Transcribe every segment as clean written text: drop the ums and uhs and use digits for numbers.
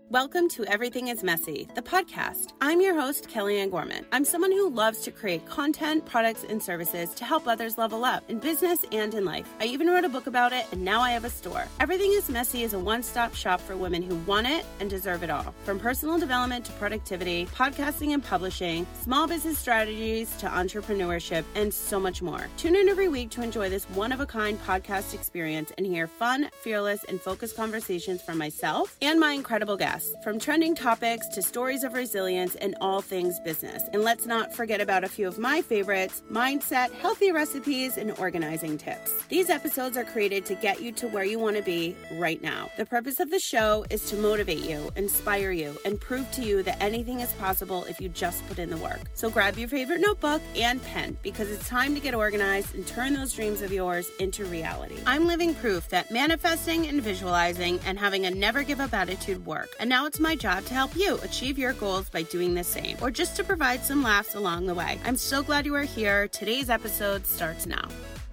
Welcome to Everything is Messy, the podcast. I'm your host, Kellyanne Gorman. I'm someone who loves to create content, products, and services to help others level up in business and in life. I even wrote a book about it, and now I have a store. Everything is Messy is a one-stop shop for women who want it and deserve it all. From personal development to productivity, podcasting and publishing, small business strategies to entrepreneurship, and so much more. Tune in every week to enjoy this one-of-a-kind podcast experience and hear fun, fearless, and focused conversations from myself and my incredible guests. From trending topics to stories of resilience and all things business. And let's not forget about a few of my favorites: mindset, healthy recipes, and organizing tips. These episodes are created to get you to where you want to be right now. The purpose of the show is to motivate you, inspire you, and prove to you that anything is possible if you just put in the work. So grab your favorite notebook and pen, because it's time to get organized and turn those dreams of yours into reality. I'm living proof that manifesting and visualizing and having a never give up attitude work. And now it's my job to help you achieve your goals by doing the same, or just to provide some laughs along the way. I'm so glad you are here. Today's episode starts now.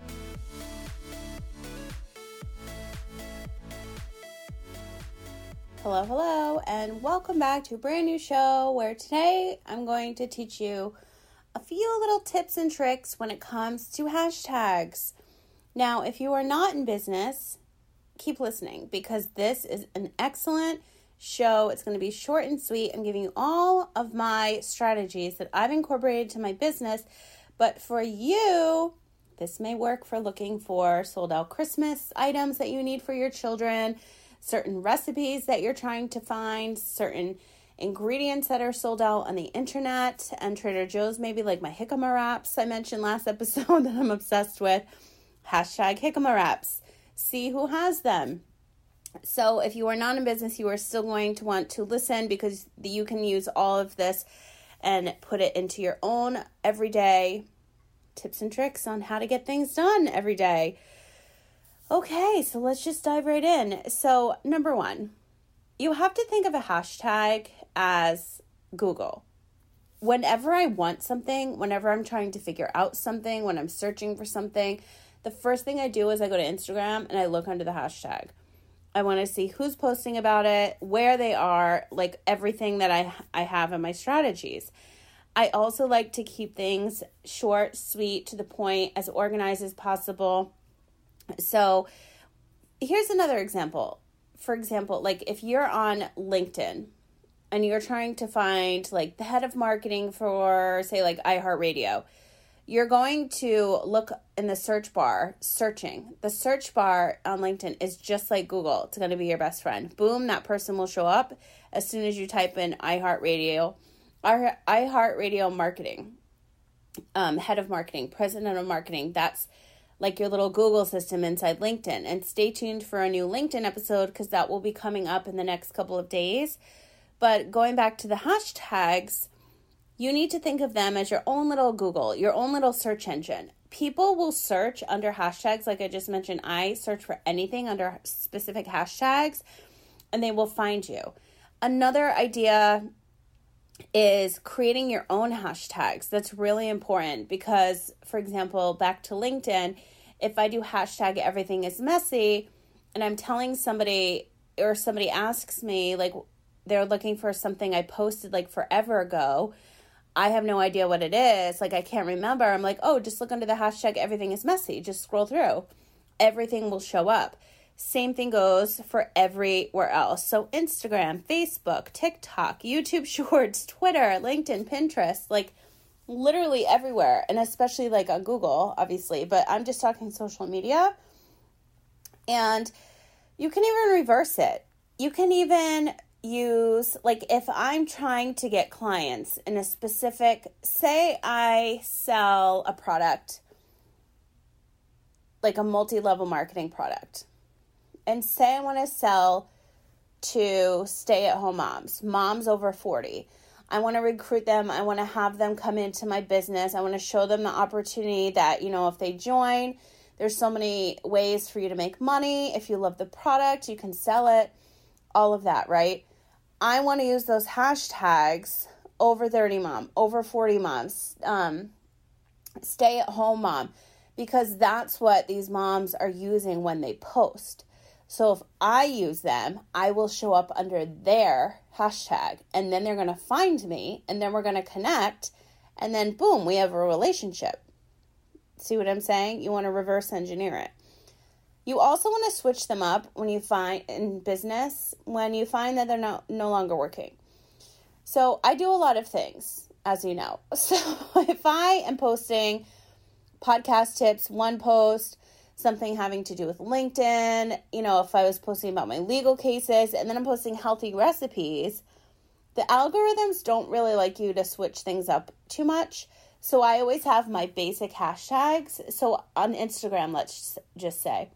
Hello, and welcome back to a brand new show where today I'm going to teach you a few little tips and tricks when it comes to hashtags. Now, if you are not in business, keep listening, because this is an excellent show. It's going to be short and sweet. I'm giving you all of my strategies that I've incorporated to my business, but for you, this may work for looking for sold out Christmas items that you need for your children, certain recipes that you're trying to find, certain ingredients that are sold out on the internet, and Trader Joe's, maybe like my jicama wraps I mentioned last episode that I'm obsessed with. Hashtag jicama wraps. See who has them. So if you are not in business, you are still going to want to listen, because you can use all of this and put it into your own everyday tips and tricks on how to get things done every day. Okay, so let's just dive right in. So number one, you have to think of a hashtag as Google. Whenever I want something, whenever I'm trying to figure out something, when I'm searching for something, the first thing I do is I go to Instagram and I look under the hashtag. I want to see who's posting about it, where they are, like everything that I have in my strategies. I also like to keep things short, sweet, to the point, as organized as possible. So here's another example. For example, like if you're on LinkedIn and you're trying to find like the head of marketing for, say, like iHeartRadio, you're going to look in the search bar, searching. The search bar on LinkedIn is just like Google. It's going to be your best friend. Boom, that person will show up as soon as you type in iHeartRadio, iHeartRadio marketing, head of marketing, president of marketing. That's like your little Google system inside LinkedIn. And stay tuned for a new LinkedIn episode, because that will be coming up in the next couple of days. But going back to the hashtags, you need to think of them as your own little Google, your own little search engine. People will search under hashtags. Like I just mentioned, I search for anything under specific hashtags and they will find you. Another idea is creating your own hashtags. That's really important because, for example, back to LinkedIn, if I do hashtag everything is messy and I'm telling somebody, or somebody asks me, like they're looking for something I posted like forever ago, I have no idea what it is. Like, I can't remember. I'm like, oh, just look under the hashtag everything is messy. Just scroll through. Everything will show up. Same thing goes for everywhere else. So Instagram, Facebook, TikTok, YouTube Shorts, Twitter, LinkedIn, Pinterest, like literally everywhere. And especially like on Google, obviously. But I'm just talking social media. And you can even reverse it. You can even use, like if I'm trying to get clients in a specific, say I sell a product, like a multi-level marketing product, and say I want to sell to stay-at-home moms over 40. I want to recruit them. I want to have them come into my business. I want to show them the opportunity that, you know, if they join, there's so many ways for you to make money. If you love the product, you can sell it, all of that, right? I want to use those hashtags, over 30 mom, over 40 moms, stay at home mom, because that's what these moms are using when they post. So if I use them, I will show up under their hashtag, and then they're going to find me, and then we're going to connect, and then boom, we have a relationship. See what I'm saying? You want to reverse engineer it. You also want to switch them up when you find in business, when you find that they're no longer working. So I do a lot of things, as you know. So if I am posting podcast tips, one post, something having to do with LinkedIn, if I was posting about my legal cases, and then I'm posting healthy recipes, the algorithms don't really like you to switch things up too much. So I always have my basic hashtags. So on Instagram, let's just say,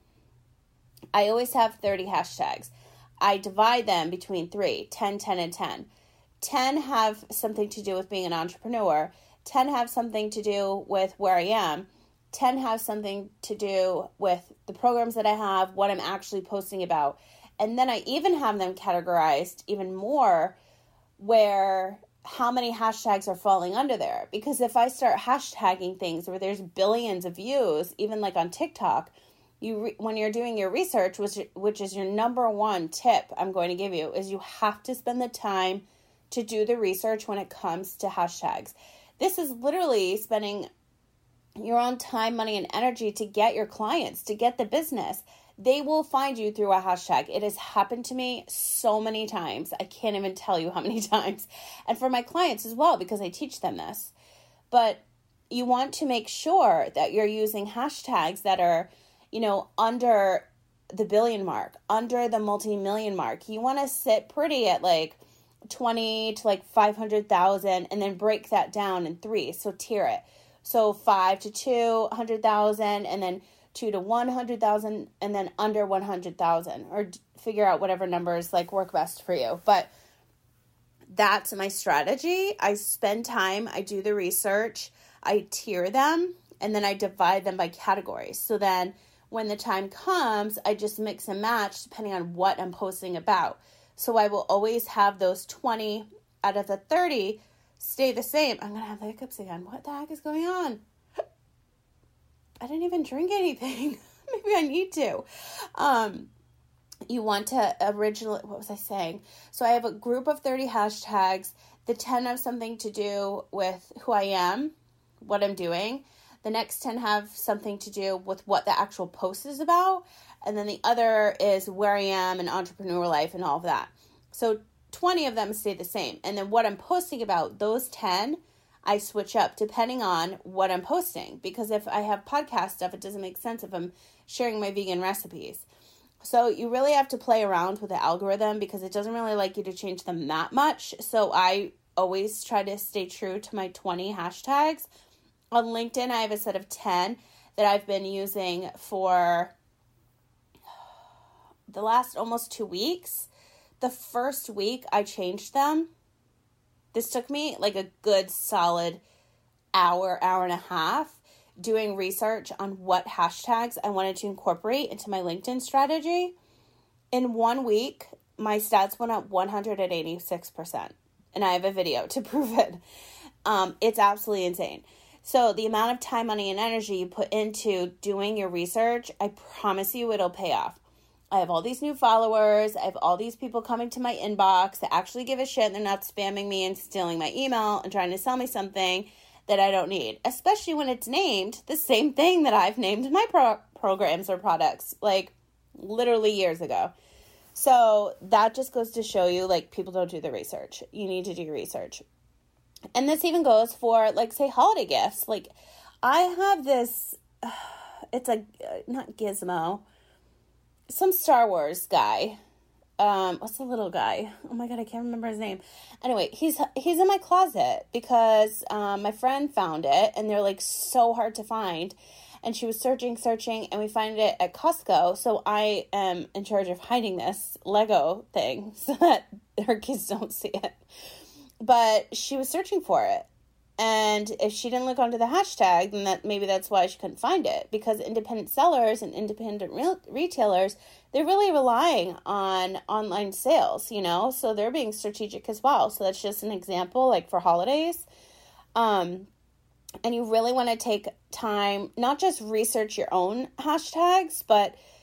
I always have 30 hashtags. I divide them between 3, 10, 10, and 10. 10 have something to do with being an entrepreneur. 10 have something to do with where I am. 10 have something to do with the programs that I have, what I'm actually posting about. And then I even have them categorized even more where how many hashtags are falling under there. Because if I start hashtagging things where there's billions of views, even like on TikTok, when you're doing your research, which is your number one tip I'm going to give you, is you have to spend the time to do the research when it comes to hashtags. This is literally spending your own time, money, and energy to get your clients, to get the business. They will find you through a hashtag. It has happened to me so many times. I can't even tell you how many times. And for my clients as well, because I teach them this. But you want to make sure that you're using hashtags that are, under the billion mark, under the multi-million mark. You want to sit pretty at like 20 to like 500,000 and then break that down in 3. So tier it. So 5 to 200,000 and then 2 to 100,000 and then under 100,000, or figure out whatever numbers like work best for you. But that's my strategy. I spend time, I do the research, I tier them, and then I divide them by categories. So then when the time comes, I just mix and match depending on what I'm posting about. So I will always have those 20 out of the 30 stay the same. I'm going to have the hiccups again. What the heck is going on? I didn't even drink anything. Maybe I need to. You want to what was I saying? So I have a group of 30 hashtags. The 10 have something to do with who I am, what I'm doing. The next 10 have something to do with what the actual post is about. And then the other is where I am and entrepreneur life and all of that. So 20 of them stay the same. And then what I'm posting about, those 10, I switch up depending on what I'm posting. Because if I have podcast stuff, it doesn't make sense if I'm sharing my vegan recipes. So you really have to play around with the algorithm because it doesn't really like you to change them that much. So I always try to stay true to my 20 hashtags. On LinkedIn, I have a set of 10 that I've been using for the last almost 2 weeks. The first week I changed them. This took me like a good solid hour and a half doing research on what hashtags I wanted to incorporate into my LinkedIn strategy. In 1 week, my stats went up 186%. And I have a video to prove it. It's absolutely insane. So the amount of time, money, and energy you put into doing your research, I promise you it'll pay off. I have all these new followers. I have all these people coming to my inbox that actually give a shit. They're not spamming me and stealing my email and trying to sell me something that I don't need, especially when it's named the same thing that I've named my programs or products, like literally years ago. So that just goes to show you, like, people don't do the research. You need to do your research. And this even goes for, like, say, holiday gifts. Like, I have this, it's a, not Gizmo, some Star Wars guy. What's the little guy? Oh my God, I can't remember his name. Anyway, he's in my closet because my friend found it, and they're, like, so hard to find. And she was searching, and we find it at Costco. So I am in charge of hiding this Lego thing so that her kids don't see it. But she was searching for it. And if she didn't look onto the hashtag, then maybe that's why she couldn't find it. Because independent sellers and independent retailers, they're really relying on online sales, you know? So they're being strategic as well. So that's just an example, like for holidays. And you really want to take time, not just research your own hashtags, but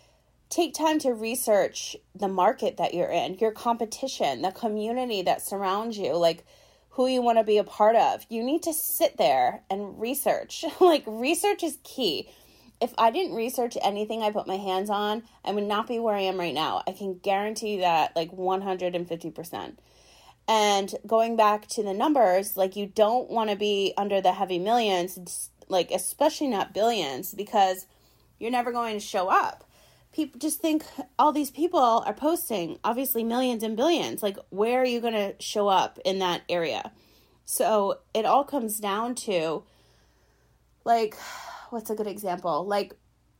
take time to research the market that you're in, your competition, the community that surrounds you, like who you want to be a part of. You need to sit there and research. Like, research is key. If I didn't research anything I put my hands on, I would not be where I am right now. I can guarantee that, like 150%. And going back to the numbers, like, you don't want to be under the heavy millions, like especially not billions, because you're never going to show up. People just think all these people are posting, obviously millions and billions. Like, where are you going to show up in that area? So it all comes down to, like, what's a good example? Like,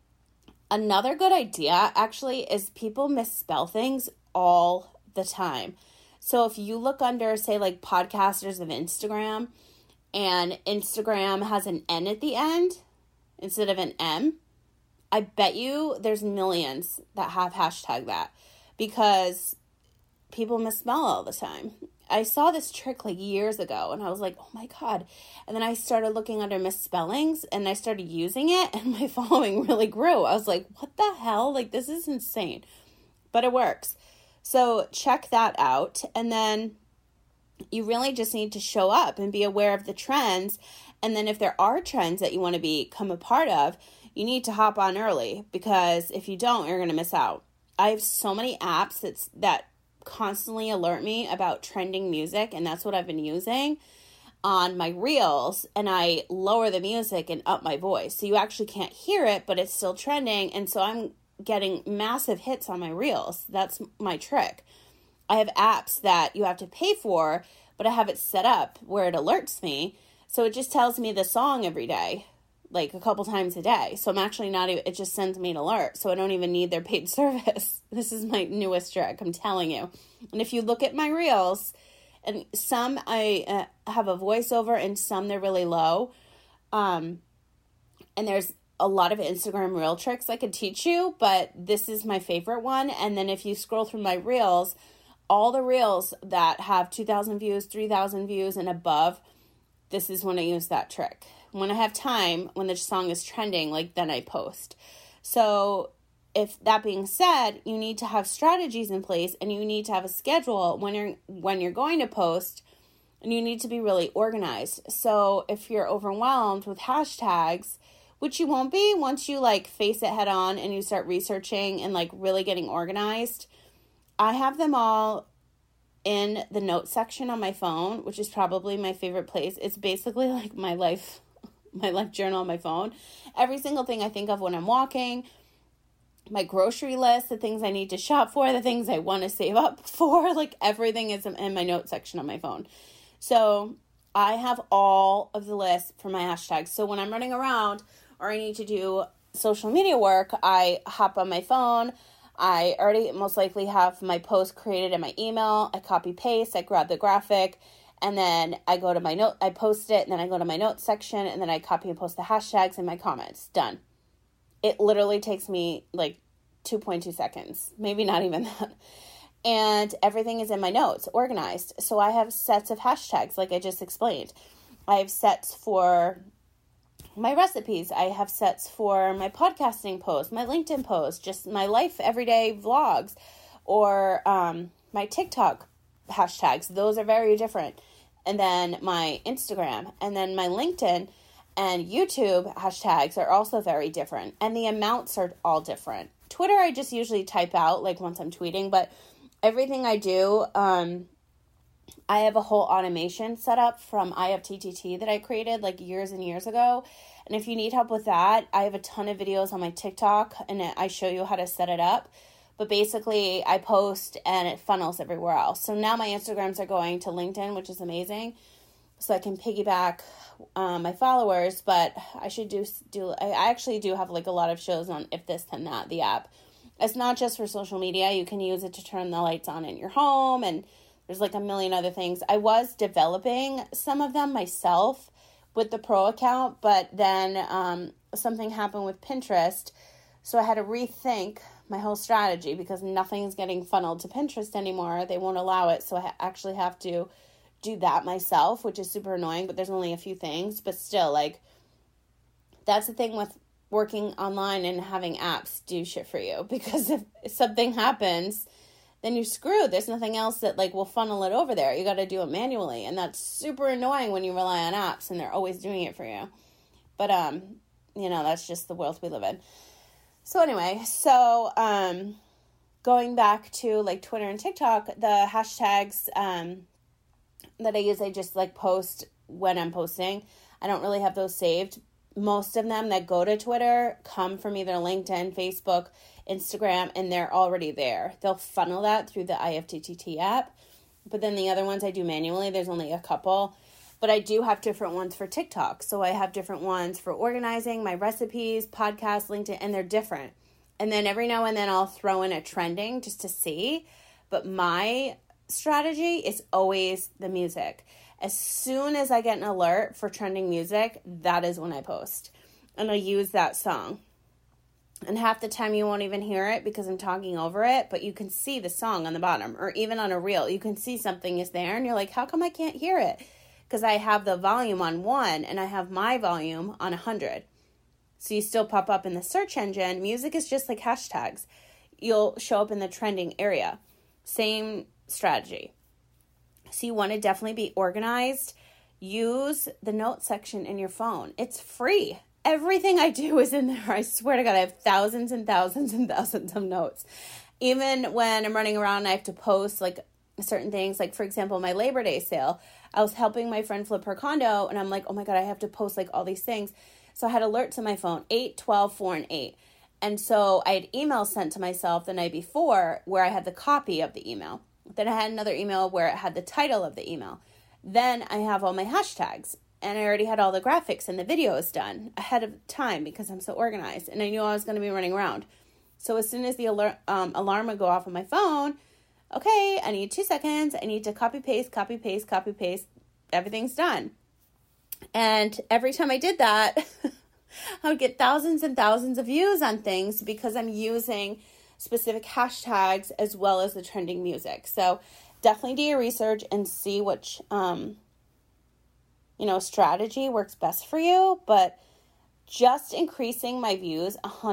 another good idea actually is people misspell things all the time. So if you look under, say, like podcasters of Instagram, and Instagram has an N at the end instead of an M, I bet you there's millions that have hashtag that, because people misspell all the time. I saw this trick like years ago and I was like, oh my God. And then I started looking under misspellings and I started using it and my following really grew. I was like, what the hell? Like, this is insane. But it works. So check that out. And then you really just need to show up and be aware of the trends. And then if there are trends that you want to become a part of, you need to hop on early, because if you don't, you're going to miss out. I have so many apps that constantly alert me about trending music, and that's what I've been using on my reels, and I lower the music and up my voice so you actually can't hear it, but it's still trending, and so I'm getting massive hits on my reels. That's my trick. I have apps that you have to pay for, but I have it set up where it alerts me, so it just tells me the song every day, like a couple times a day. So I'm actually not even, it just sends me an alert. So I don't even need their paid service. This is my newest trick, I'm telling you. And if you look at my reels, and some I have a voiceover and some they're really low. And there's a lot of Instagram reel tricks I could teach you, but this is my favorite one. And then if you scroll through my reels, all the reels that have 2,000 views, 3,000 views and above, this is when I use that trick. When I have time, when the song is trending, like, then I post. So if that being said, you need to have strategies in place and you need to have a schedule when you're going to post, and you need to be really organized. So if you're overwhelmed with hashtags, which you won't be once you like face it head on and you start researching and like really getting organized, I have them all in the notes section on my phone, which is probably my favorite place. It's basically like my life journal on my phone. Every single thing I think of when I'm walking, my grocery list, the things I need to shop for, the things I want to save up for, like everything is in my notes section on my phone. So I have all of the lists for my hashtags. So when I'm running around or I need to do social media work, I hop on my phone. I already most likely have my post created in my email. I copy paste, I grab the graphic, and then I go to my note, I post it, and then I go to my notes section, and then I copy and post the hashtags in my comments. Done. It literally takes me like 2.2 seconds, maybe not even that. And everything is in my notes, organized. So I have sets of hashtags, like I just explained. I have sets for my recipes. I have sets for my podcasting posts, my LinkedIn posts, just my life, everyday vlogs, or my TikTok hashtags. Those are very different. And then my Instagram, and then my LinkedIn and YouTube hashtags are also very different. And the amounts are all different. Twitter, I just usually type out like once I'm tweeting, but everything I do, I have a whole automation set up from IFTTT that I created like years and years ago. And if you need help with that, I have a ton of videos on my TikTok and I show you how to set it up. But basically, I post and it funnels everywhere else. So now my Instagrams are going to LinkedIn, which is amazing. So I can piggyback my followers. But I should I actually do have like a lot of shows on If This Then That, the app. It's not just for social media. You can use it to turn the lights on in your home. And there's like a million other things. I was developing some of them myself with the pro account. But then something happened with Pinterest. So I had to rethink my whole strategy because nothing's getting funneled to Pinterest anymore. They won't allow it. So I actually have to do that myself, which is super annoying, but there's only a few things. But still, like, that's the thing with working online and having apps do shit for you, because if something happens, then you're screwed. There's nothing else that like will funnel it over there. You got to do it manually, and that's super annoying when you rely on apps and they're always doing it for you. But that's just the world we live in. So anyway, going back to like Twitter and TikTok, the hashtags that I use, I just like post when I'm posting. I don't really have those saved. Most of them that go to Twitter come from either LinkedIn, Facebook, Instagram, and they're already there. They'll funnel that through the IFTTT app. But then the other ones I do manually. There's only a couple. But I do have different ones for TikTok. So I have different ones for organizing, my recipes, podcasts, LinkedIn, and they're different. And then every now and then I'll throw in a trending just to see. But my strategy is always the music. As soon as I get an alert for trending music, that is when I post. And I use that song. And half the time you won't even hear it because I'm talking over it, but you can see the song on the bottom. Or even on a reel, you can see something is there and you're like, how come I can't hear it? Because I have the volume on 1 and I have my volume on 100. So you still pop up in the search engine. Music is just like hashtags. You'll show up in the trending area. Same strategy. So you want to definitely be organized. Use the notes section in your phone. It's free. Everything I do is in there. I swear to God, I have thousands and thousands and thousands of notes. Even when I'm running around and I have to post like certain things, like for example, my Labor Day sale, I was helping my friend flip her condo and I'm like, oh my God, I have to post like all these things. So I had alerts on my phone, 8, 12, 4, and 8. And so I had emails sent to myself the night before where I had the copy of the email. Then I had another email where it had the title of the email. Then I have all my hashtags. And I already had all the graphics and the videos done ahead of time because I'm so organized. And I knew I was going to be running around. So as soon as the alarm would go off on my phone, okay, I need 2 seconds. I need to copy, paste. Everything's done. And every time I did that, I would get thousands and thousands of views on things because I'm using specific hashtags as well as the trending music. So definitely do your research and see which, strategy works best for you. But just increasing my views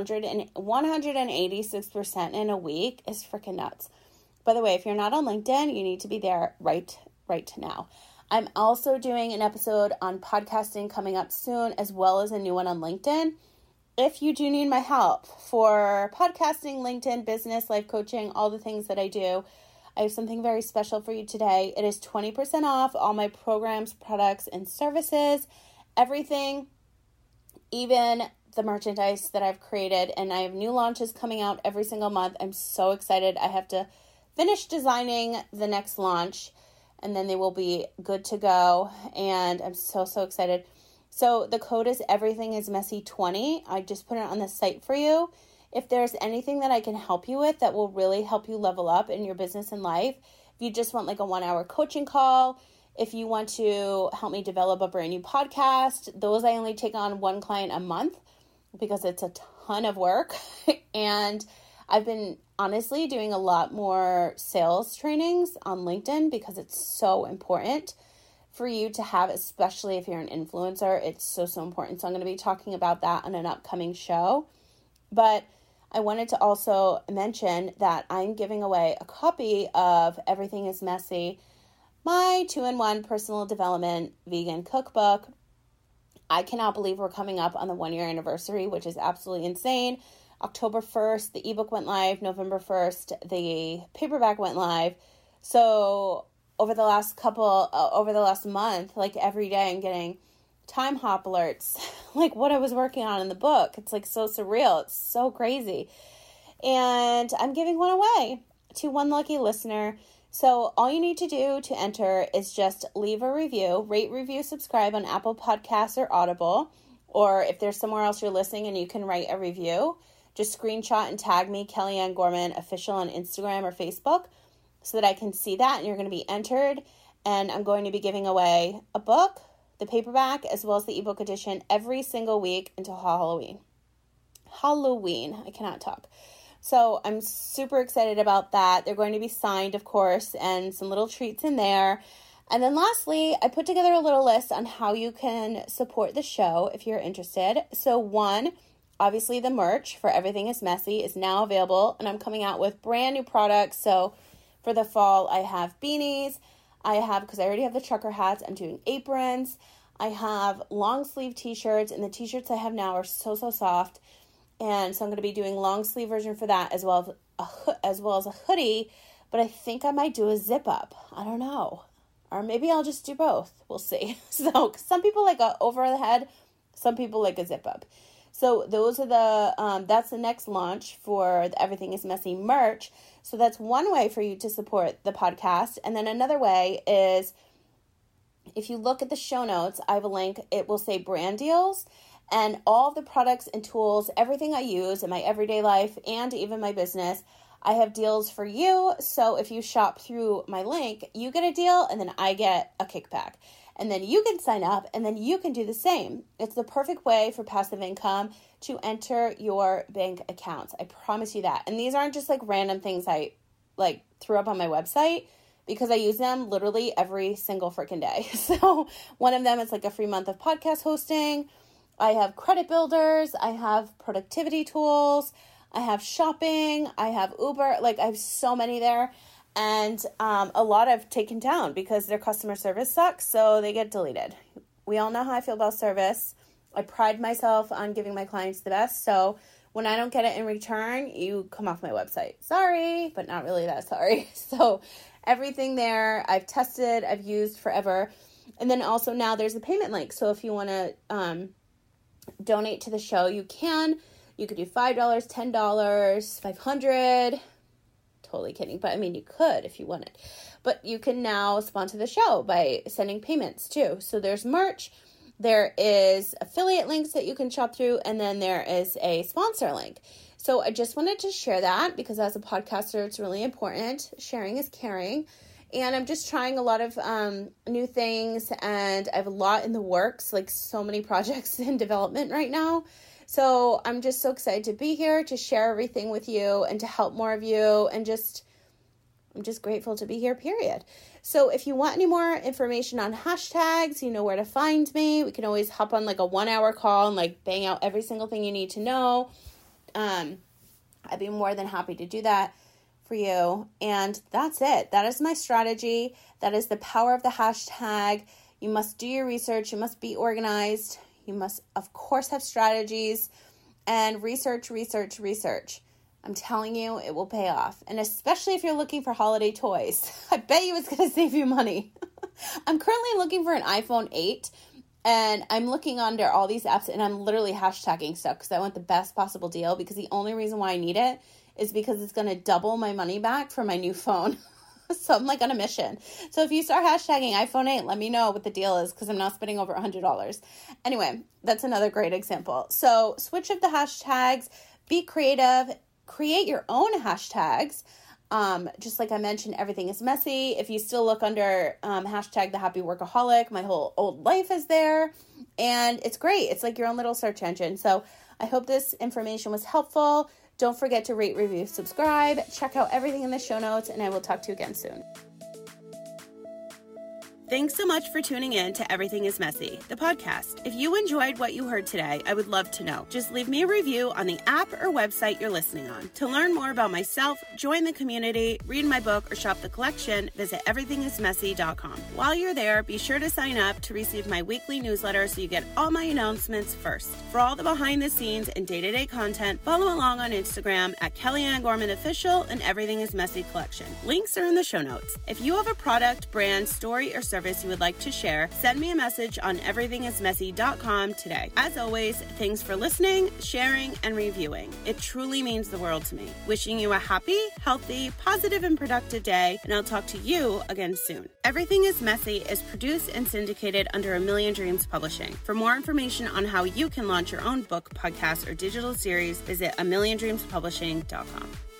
186% in a week is freaking nuts. By the way, if you're not on LinkedIn, you need to be there right now. I'm also doing an episode on podcasting coming up soon, as well as a new one on LinkedIn. If you do need my help for podcasting, LinkedIn, business, life coaching, all the things that I do, I have something very special for you today. It is 20% off all my programs, products, and services, everything, even the merchandise that I've created. And I have new launches coming out every single month. I'm so excited. I have to finish designing the next launch, and then they will be good to go. And I'm so excited. So the code is everythingismessy20. I just put it on the site for you. If there's anything that I can help you with that will really help you level up in your business and life, if you just want like a 1-hour coaching call, if you want to help me develop a brand new podcast, those I only take on 1 client a month because it's a ton of work. And I've been honestly doing a lot more sales trainings on LinkedIn because it's so important for you to have, especially if you're an influencer. It's so important. So I'm going to be talking about that on an upcoming show. But I wanted to also mention that I'm giving away a copy of Everything is Messy, my 2-in-1 personal development vegan cookbook. I cannot believe we're coming up on the 1-year anniversary, which is absolutely insane. October 1st, the ebook went live. November 1st, the paperback went live. So over the last month, like every day I'm getting time hop alerts, like what I was working on in the book. It's like so surreal. It's so crazy. And I'm giving one away to one lucky listener. So all you need to do to enter is just leave a review, rate, review, subscribe on Apple Podcasts or Audible, or if there's somewhere else you're listening and you can write a review, just screenshot and tag me, Kellyanne Gorman Official on Instagram or Facebook, so that I can see that and you're going to be entered. And I'm going to be giving away a book, the paperback, as well as the ebook edition every single week until Halloween. I cannot talk. So I'm super excited about that. They're going to be signed, of course, and some little treats in there. And then lastly, I put together a little list on how you can support the show if you're interested. So 1, obviously the merch for Everything is Messy is now available, and I'm coming out with brand new products. So for the fall, I have beanies. Because I already have the trucker hats, I'm doing aprons. I have long sleeve t-shirts, and the t-shirts I have now are so soft. And so I'm going to be doing long sleeve version for that, as well as a hoodie. But I think I might do a zip up. I don't know. Or maybe I'll just do both. We'll see. So some people like a over the head. Some people like a zip up. So those are that's the next launch for the Everything is Messy merch. So that's one way for you to support the podcast. And then another way is, if you look at the show notes, I have a link. It will say brand deals, and all the products and tools, everything I use in my everyday life and even my business, I have deals for you. So if you shop through my link, you get a deal, and then I get a kickback. And then you can sign up, and then you can do the same. It's the perfect way for passive income to enter your bank accounts. I promise you that. And these aren't just like random things I like threw up on my website, because I use them literally every single freaking day. So one of them is like a free month of podcast hosting. I have credit builders. I have productivity tools. I have shopping. I have Uber. Like, I have so many there. And a lot I've taken down because their customer service sucks, so they get deleted. We all know how I feel about service. I pride myself on giving my clients the best, so when I don't get it in return, you come off my website. Sorry, but not really that sorry. So everything there I've tested, I've used forever. And then also now there's a payment link. So if you want to donate to the show, you can. You could do $5, $10, $500. Totally kidding, but I mean, you could if you wanted. But you can now sponsor the show by sending payments too. So there's merch, there is affiliate links that you can shop through, and then there is a sponsor link. So I just wanted to share that because as a podcaster, it's really important. Sharing is caring. And I'm just trying a lot of new things, and I have a lot in the works, like so many projects in development right now. So I'm just so excited to be here to share everything with you and to help more of you, and I'm just grateful to be here, period. So if you want any more information on hashtags, you know where to find me. We can always hop on like a 1-hour call and like bang out every single thing you need to know. I'd be more than happy to do that for you. And that's it. That is my strategy. That is the power of the hashtag. You must do your research. You must be organized. You must, of course, have strategies and research. I'm telling you, it will pay off. And especially if you're looking for holiday toys, I bet you it's going to save you money. I'm currently looking for an iPhone 8, and I'm looking under all these apps, and I'm literally hashtagging stuff because I want the best possible deal, because the only reason why I need it is because it's going to double my money back for my new phone. So I'm like on a mission. So if you start hashtagging iPhone 8, let me know what the deal is, because I'm now spending over $100. Anyway, that's another great example. So switch up the hashtags, be creative, create your own hashtags. Just like I mentioned, Everything is Messy. If you still look under hashtag the happy workaholic, my whole old life is there. And it's great. It's like your own little search engine. So I hope this information was helpful. Don't forget to rate, review, subscribe. Check out everything in the show notes, and I will talk to you again soon. Thanks so much for tuning in to Everything is Messy, the podcast. If you enjoyed what you heard today, I would love to know. Just leave me a review on the app or website you're listening on. To learn more about myself, join the community, read my book, or shop the collection, visit everythingismessy.com. While you're there, be sure to sign up to receive my weekly newsletter so you get all my announcements first. For all the behind the scenes and day-to-day content, follow along on Instagram at Kellyanne Gorman Official and Everything is Messy Collection. Links are in the show notes. If you have a product, brand, story, or service you would like to share, send me a message on everythingismessy.com today. As always, thanks for listening, sharing, and reviewing. It truly means the world to me. Wishing you a happy, healthy, positive, and productive day, and I'll talk to you again soon. Everything is Messy is produced and syndicated under A Million Dreams Publishing. For more information on how you can launch your own book, podcast, or digital series, visit amilliondreamspublishing.com.